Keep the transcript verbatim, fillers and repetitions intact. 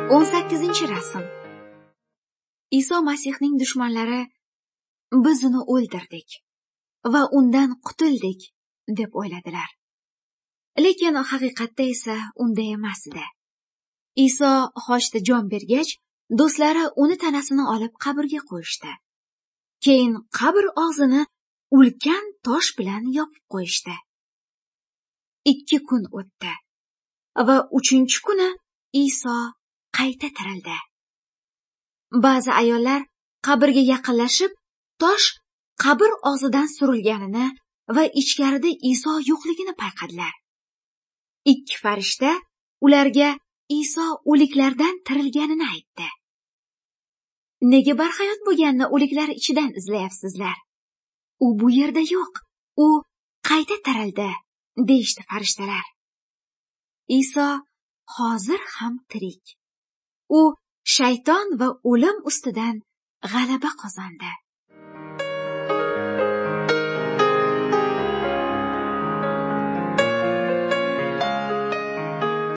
o'n sakkizinchi rasm. Iso Masihning dushmanlari biz uni o'ldirdik va undan qutuldik deb o'yladilar. Lekin haqiqatda esa unday emas edi. Iso xochda jon bergach, do'stlari uni tanasini olib qabrga qo'yishdi. Keyin qabr og'zini ulkan tosh bilan yopib qo'yishdi. Ikki kun o'tdi va uchinchi kuni Iso qayta tirildi. Ba'zi ayollar qabrga yaqinlashib, tosh qabr og'zidan surilganini va ichkarida Iso yo'qligini payqadilar. Ikki farishta ularga Iso o'liklardan tirilganini aytdi. Nega barhayot bo'lganini o'liklar ichidan izlayapsizlar? U bu yerda yo'q, u qayta tirildi, deyishdi farishtalar. Iso hozir ham tirik. U shayton va o'lim ustidan g'alaba qozondi.